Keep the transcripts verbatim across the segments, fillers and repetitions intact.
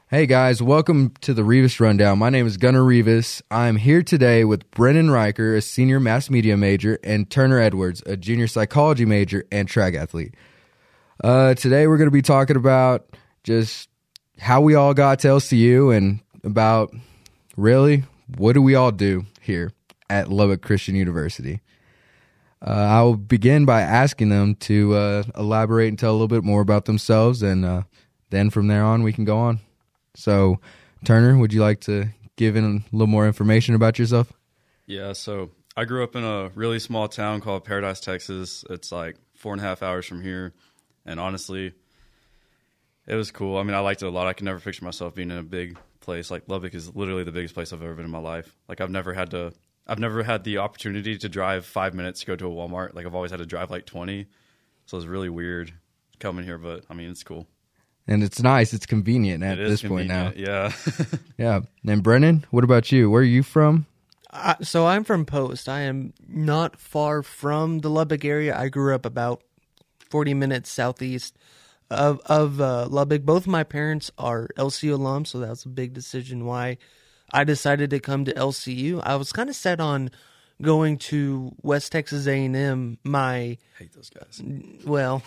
Hey guys, welcome to the Revis Rundown. My name is Gunnar Revis. I'm here today with Brennan Riker, a senior mass media major, and Turner Edwards, a junior psychology major and track athlete. Uh, today we're going to be talking about just how we all got to L C U and about, really, what do we all do here at Lubbock Christian University. Uh, I'll begin by asking them to uh, elaborate and tell a little bit more about themselves, and uh, then from there on we can go on. So, Turner, would you like to give in a little more information about yourself? Yeah, so I grew up in a really small town called Paradise, Texas. It's like four and a half hours from here, and honestly, it was cool. I mean, I liked it a lot. I can never picture myself being in a big place. Like, Lubbock is literally the biggest place I've ever been in my life. Like, I've never had to, I've never had the opportunity to drive five minutes to go to a Walmart. Like, I've always had to drive like twenty, so it's really weird coming here, but I mean, it's cool. And it's nice. It's convenient at it this convenient, point now. Yeah. Yeah. And Brennan, what about you? Where are you from? Uh, so I'm from Post. I am not far from the Lubbock area. I grew up about forty minutes southeast of of uh, Lubbock. Both my parents are L C U alums, so that was a big decision why I decided to come to L C U. I was kind of set on going to West Texas A and M. My hate those guys. Well,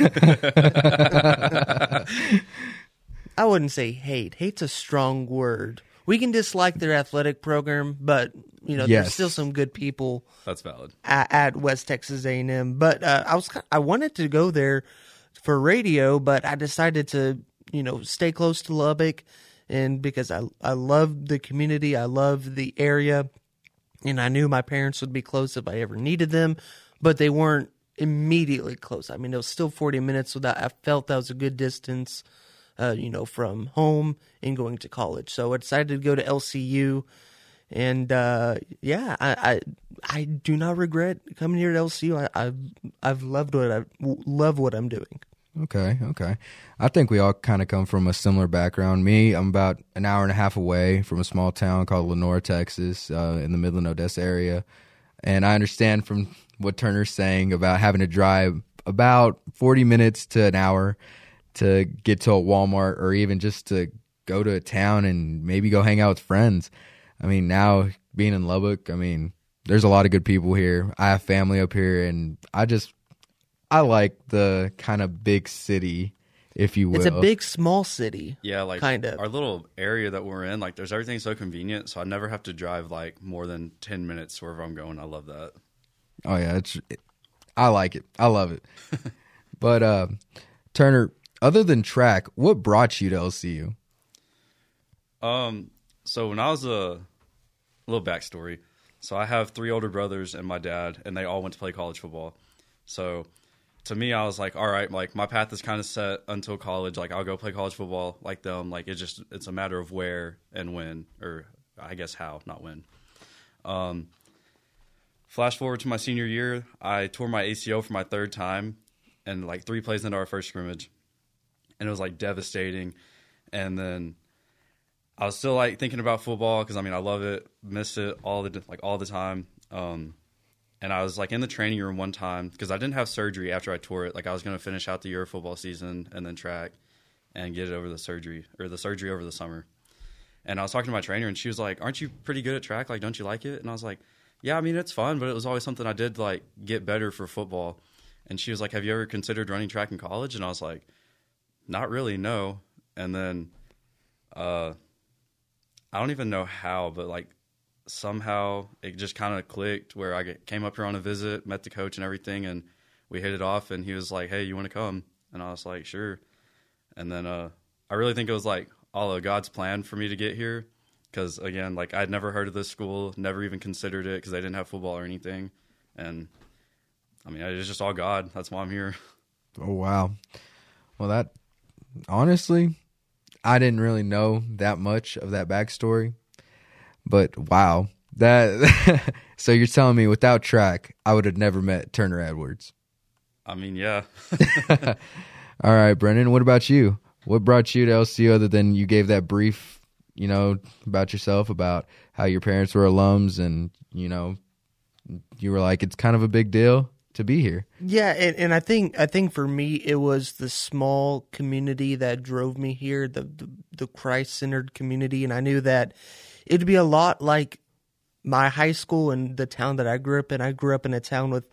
I wouldn't say hate. Hate's a strong word. We can dislike their athletic program, but you know, yes. there's still some good people. That's valid. At, at West Texas A and M. But uh, I was I wanted to go there for radio, but I decided to you know stay close to Lubbock, and because I I love the community, I love the area. And I knew my parents would be close if I ever needed them, but they weren't immediately close. I mean, it was still forty minutes, so that I felt that was a good distance, uh, you know, from home and going to college. So I decided to go to L C U, and uh, yeah, I, I I do not regret coming here to L C U. I, I've I've loved what I love what I'm doing. Okay, okay. I think we all kind of come from a similar background. Me, I'm about an hour and a half away from a small town called Lenoir, Texas, uh, in the Midland, Odessa area. And I understand from what Turner's saying about having to drive about forty minutes to an hour to get to a Walmart or even just to go to a town and maybe go hang out with friends. I mean, now being in Lubbock, I mean, there's a lot of good people here. I have family up here, and I just... I like the kind of big city, if you will. It's a big, small city. Yeah, like kind of. Our little area that we're in, like there's everything so convenient, so I never have to drive like more than ten minutes wherever I'm going. I love that. Oh yeah, it's. It, I like it. I love it. But uh, Turner, other than track, what brought you to L C U? Um, so when I was a, a little backstory, so I have three older brothers and my dad, and they all went to play college football. So to me, I was like, all right, like my path is kind of set until college. Like I'll go play college football like them. Like it's just, it's a matter of where and when, or I guess how, not when. Um, flash forward to my senior year, I tore my A C L for my third time and like three plays into our first scrimmage. And it was like devastating. And then I was still like thinking about football because I mean, I love it, miss it all the, like all the time. Um, And I was like in the training room one time because I didn't have surgery after I tore it. Like I was going to finish out the year of football season and then track and get it over the surgery or the surgery over the summer. And I was talking to my trainer and she was like, aren't you pretty good at track? Like, don't you like it? And I was like, yeah, I mean, it's fun, but it was always something I did to like get better for football. And she was like, have you ever considered running track in college? And I was like, not really, no. And then uh, I don't even know how, but like, somehow it just kind of clicked where I came up here on a visit, met the coach and everything, and we hit it off, and he was like, hey, you want to come? And I was like, sure. And then uh, I really think it was like all of God's plan for me to get here because, again, like I'd never heard of this school, never even considered it because they didn't have football or anything. And, I mean, it's just all God. That's why I'm here. Oh, wow. Well, that, honestly, I didn't really know that much of that backstory. But wow, that so you're telling me without track, I would have never met Turner Edwards. I mean, yeah. All right, Brennan, what about you? What brought you to L C U other than you gave that brief, you know, about yourself, about how your parents were alums and, you know, you were like, it's kind of a big deal? to be here. Yeah, and, and I think I think for me it was the small community that drove me here, the the, the Christ-centered community, and I knew that it'd be a lot like my high school and the town that I grew up in. I grew up in a town with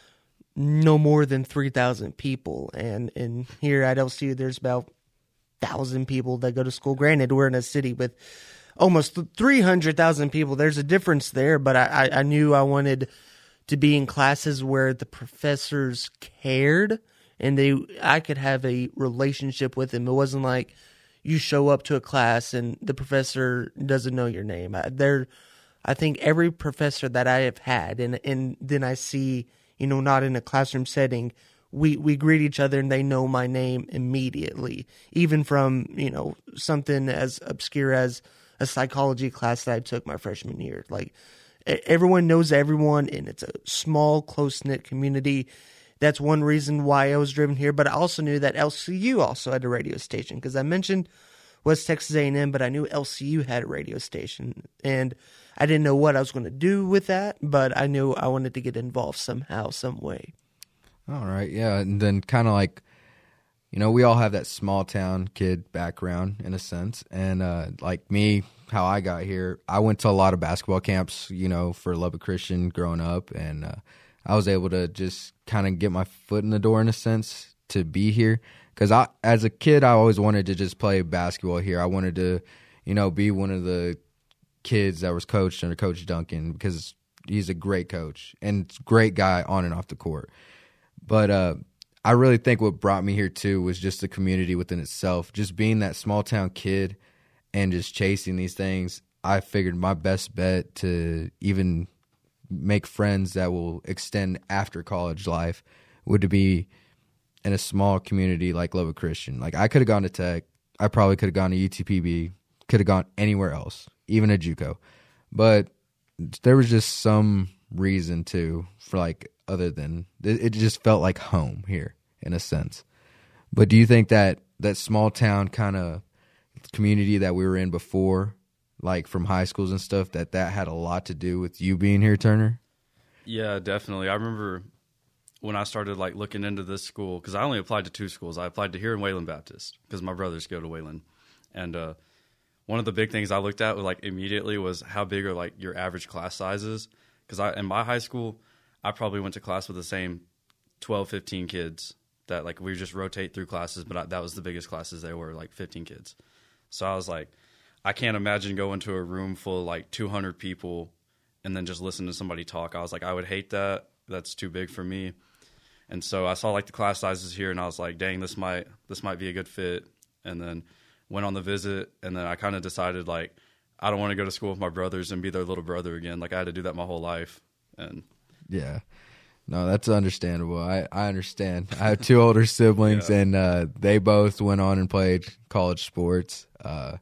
no more than three thousand people, and and here at L C U there's about one thousand people that go to school. Granted, we're in a city with almost three hundred thousand people. There's a difference there, but I, I, I knew I wanted to be in classes where the professors cared and they I could have a relationship with them. It wasn't like you show up to a class and the professor doesn't know your name. I, there, I think every professor that I have had, and and then I see, you know, not in a classroom setting, we, we greet each other and they know my name immediately, even from, you know, something as obscure as a psychology class that I took my freshman year. Like, everyone knows everyone, and it's a small, close-knit community. That's one reason why I was driven here. But I also knew that L C U also had a radio station, because I mentioned West Texas A and M, but I knew L C U had a radio station. And I didn't know what I was going to do with that, but I knew I wanted to get involved somehow, some way. All right, yeah. And then kind of like, you know, we all have that small town kid background in a sense. And uh, like me, how I got here, I went to a lot of basketball camps, you know, for Lubbock Christian growing up. And uh, I was able to just kind of get my foot in the door in a sense to be here. Because I, as a kid, I always wanted to just play basketball here. I wanted to, you know, be one of the kids that was coached under Coach Duncan, because he's a great coach and great guy on and off the court. But uh, I really think what brought me here too was just the community within itself. Just being that small town kid and just chasing these things, I figured my best bet to even make friends that will extend after college life would to be in a small community like Lubbock Christian. Like, I could have gone to Tech. I probably could have gone to U T P B, could have gone anywhere else, even a JUCO. But there was just some reason too, for like, other than it, it just felt like home here in a sense. But do you think that that small town kind of community that we were in before, like from high schools and stuff, that that had a lot to do with you being here, Turner? Yeah, definitely. I remember when I started like looking into this school, because I only applied to two schools. I applied to here in Wayland Baptist because my brothers go to Wayland, and uh, one of the big things I looked at like immediately was how big are like your average class sizes. Because I in my high school, I probably went to class with the same twelve, fifteen kids that like we just rotate through classes, but I, that was the biggest classes they were, like fifteen kids. So I was like, I can't imagine going to a room full of like two hundred people and then just listen to somebody talk. I was like, I would hate that. That's too big for me. And so I saw like the class sizes here and I was like, dang, this might this might be a good fit. And then went on the visit, and then I kind of decided like, I don't want to go to school with my brothers and be their little brother again. Like, I had to do that my whole life. And yeah, no, that's understandable. I, I understand. I have two older siblings, yeah. and uh, they both went on and played college sports. Uh,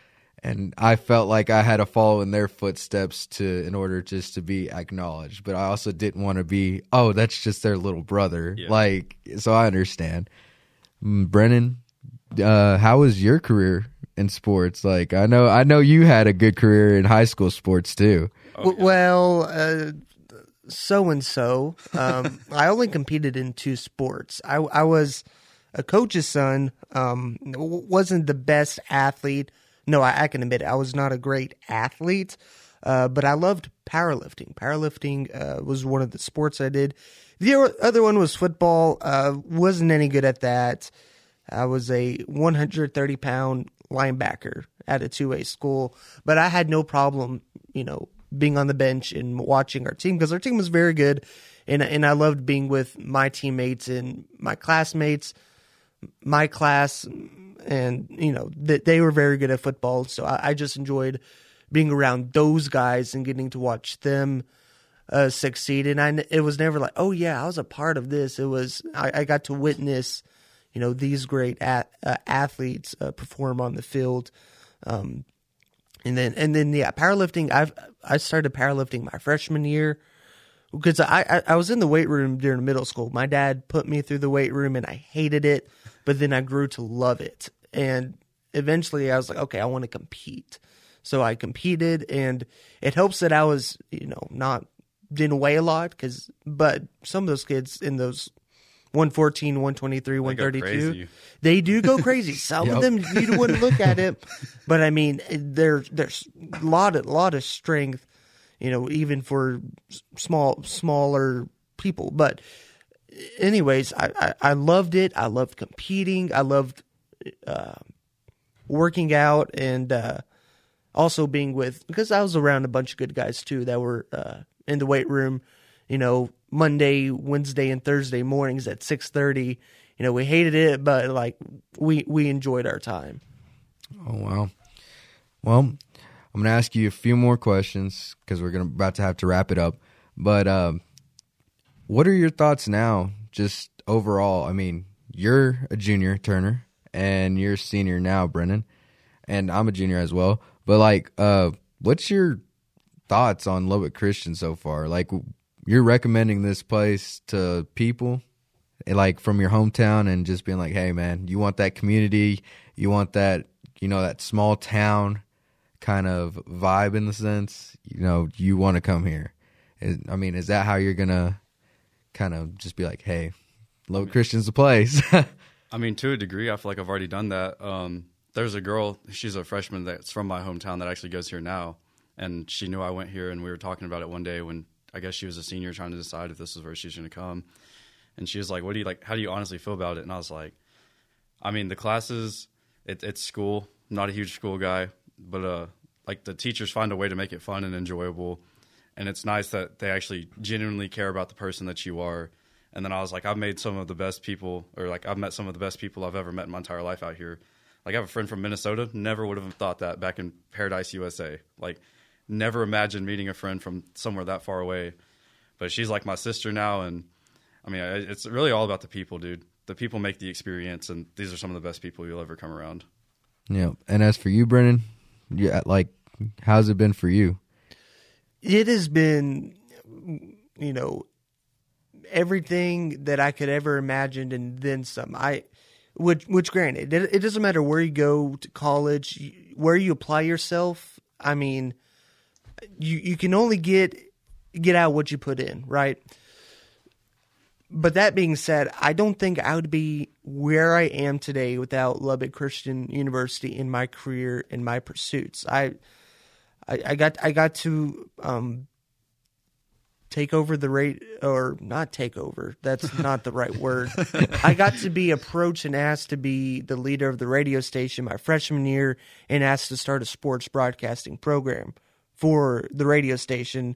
and I felt like I had to follow in their footsteps to in order just to be acknowledged. But I also didn't want to be, oh, that's just their little brother. Yeah. Like, so I understand. Brennan, uh, how was your career in sports? Like, I know, I know you had a good career in high school sports too. Oh, yeah. Well, uh, so and so. Um, I only competed in two sports. I, I was a coach's son. Um, wasn't the best athlete. No, I, I can admit it. I was not a great athlete, uh, but I loved powerlifting. Powerlifting uh, was one of the sports I did. The other one was football. Uh, wasn't any good at that. I was a one hundred thirty pound linebacker at a two A school, but I had no problem, you know, being on the bench and watching our team because our team was very good, and and I loved being with my teammates and my classmates, my class, and you know that they were very good at football. So I, I just enjoyed being around those guys and getting to watch them uh, succeed. And I it was never like, oh yeah, I was a part of this. It was I, I got to witness, you know, these great at, uh, athletes uh, perform on the field. Um, and then, and then, yeah, powerlifting, I've, I started powerlifting my freshman year because I, I, I was in the weight room during middle school. My dad put me through the weight room and I hated it, but then I grew to love it. And eventually I was like, okay, I want to compete. So I competed, and it helps that I was, you know, not didn't weigh a lot, cause, but some of those kids in those one fourteen, one twenty-three, one thirty-two, they do go crazy. Some Yep. of them, you wouldn't look at it, but I mean, there, there's a lot of, lot of strength, you know, even for small, smaller people. But anyways, I, I, I loved it. I loved competing. I loved uh, working out, and uh, also being with, because I was around a bunch of good guys too that were uh, in the weight room, you know, Monday, Wednesday, and Thursday mornings at six thirty. You know, we hated it, but like we we enjoyed our time. Oh wow. Well, I'm gonna ask you a few more questions because we're gonna about to have to wrap it up. But um, what are your thoughts now, just overall? I mean, you're a junior, Turner, and you're a senior now, Brennan, and I'm a junior as well. But like, uh, what's your thoughts on Lubbock Christian so far? Like, you're recommending this place to people, like from your hometown, and just being like, hey man, you want that community, you want that, you know, that small town kind of vibe in the sense, you know, you want to come here. Is, I mean, is that how you're gonna kind of just be like, hey, Lubbock Christian's the place? I mean, to a degree, I feel like I've already done that. Um, there's a girl, she's a freshman that's from my hometown that actually goes here now, and she knew I went here, and we were talking about it one day when I guess she was a senior trying to decide if this is where she's going to come. And she was like, what do you like, how do you honestly feel about it? And I was like, I mean, the classes, it, it's school. I'm not a huge school guy, but uh, like the teachers find a way to make it fun and enjoyable. And it's nice that they actually genuinely care about the person that you are. And then I was like, I've made some of the best people, or like I've met some of the best people I've ever met in my entire life out here. Like I have a friend from Minnesota, never would have thought that back in Paradise, U S A. Like never imagined meeting a friend from somewhere that far away. But she's like my sister now, and I mean, it's really all about the people, dude. The people make the experience, and these are some of the best people you'll ever come around. Yeah. And as for you, Brennan, you, like, how's it been for you? It has been, you know, everything that I could ever imagine and then some. I, which, which granted, it, it doesn't matter where you go to college, where you apply yourself. I mean, you you can only get get out what you put in, right? But that being said, I don't think I would be where I am today without Lubbock Christian University in my career and my pursuits. I, I, I got I got to um, take over the rate, or not take over. That's not the right word. I got to be approached and asked to be the leader of the radio station my freshman year, and asked to start a sports broadcasting program for the radio station.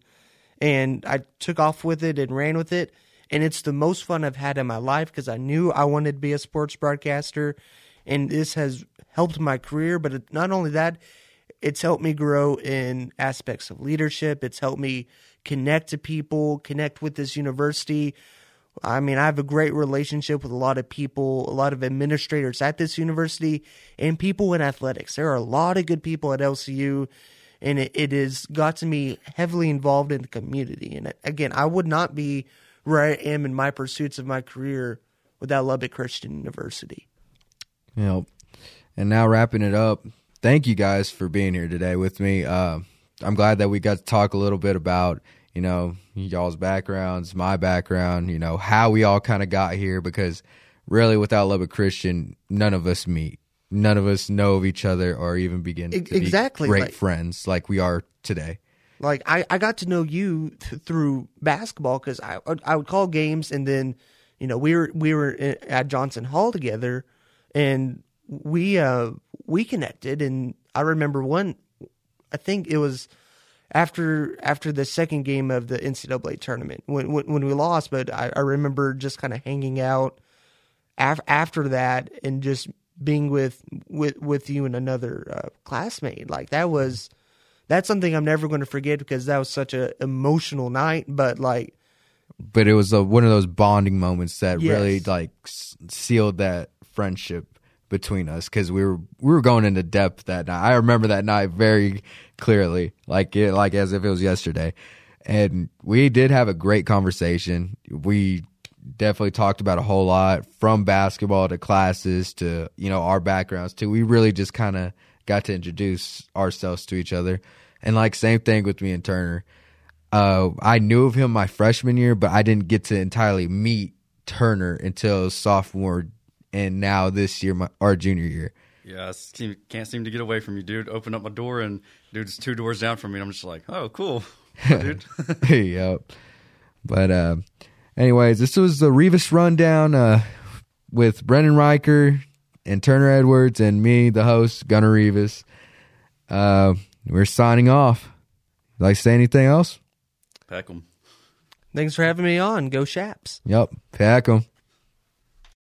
And I took off with it and ran with it. And it's the most fun I've had in my life because I knew I wanted to be a sports broadcaster. And this has helped my career. But it, not only that, it's helped me grow in aspects of leadership. It's helped me connect to people, connect with this university. I mean, I have a great relationship with a lot of people, a lot of administrators at this university, and people in athletics. There are a lot of good people at L C U. And it, it has gotten me heavily involved in the community. And again, I would not be where I am in my pursuits of my career without Lubbock Christian University. You know, and now wrapping it up, thank you guys for being here today with me. Uh, I'm glad that we got to talk a little bit about, you know, y'all's backgrounds, my background, you know, how we all kind of got here, because really without Lubbock Christian, none of us meet. None of us know of each other or even begin to exactly, be great like, friends like we are today. Like, I, I got to know you th- through basketball because I, I would call games, and then, you know, we were we were at Johnson Hall together, and we uh we connected. And I remember one, I think it was after after the second game of the N C double A tournament when when, when we lost, but I, I remember just kind of hanging out af- after that and just being with with with you and another uh, classmate. Like that was. That's something I'm never going to forget because that was such an emotional night. But like, but it was a, one of those bonding moments that yes. really like s- sealed that friendship between us because we were we were going into depth that night. I remember that night very clearly, like it, like as if it was yesterday. And we did have a great conversation. We definitely talked about a whole lot, from basketball to classes to, you know, our backgrounds too. We really just kind of got to introduce ourselves to each other. And like, same thing with me and Turner. Uh, I knew of him my freshman year, but I didn't get to entirely meet Turner until sophomore, and now this year, my our junior year. Yeah, I seem, can't seem to get away from you, dude. Open up my door, and dude's two doors down from me, and I'm just like, oh, cool, dude. Yep. But uh, anyways, this was the Revis Rundown uh, with Brendan Riker and Turner Edwards and me, the host, Gunnar Revis. Uh, we're signing off. Like to say anything else? Pack 'em. Thanks for having me on. Go Shaps. Yep. Pack 'em.